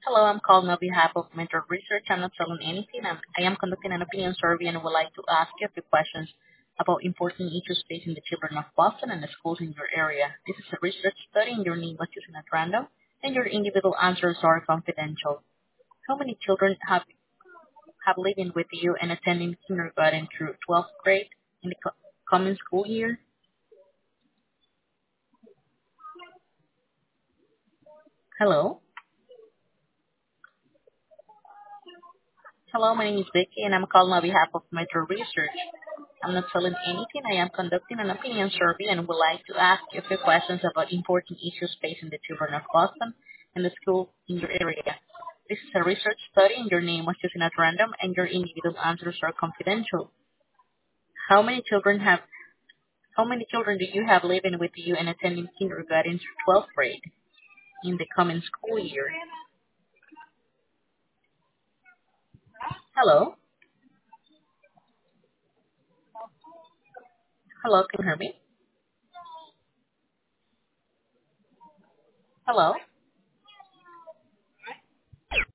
Hello, I'm calling on behalf of Mentor Research. I'm not selling anything. I am conducting an opinion survey and would like to ask you a few questions about important issues facing the children of Boston and the schools in your area. This is a research study and your name was chosen at random and your individual answers are confidential. How many children have living with you and attending kindergarten through 12th grade in the coming school year? Hello? Hello, my name is Vicky and I'm calling on behalf of Metro Research. I'm not selling anything. I am conducting an opinion survey and would like to ask you a few questions about important issues facing the children of Boston and the school in your area. This is a research study and your name was chosen at random and your individual answers are confidential. How many children have how many children do you have living with you and attending kindergarten through 12th grade in the coming school year? Hello? Hello, can you hear me? Hello?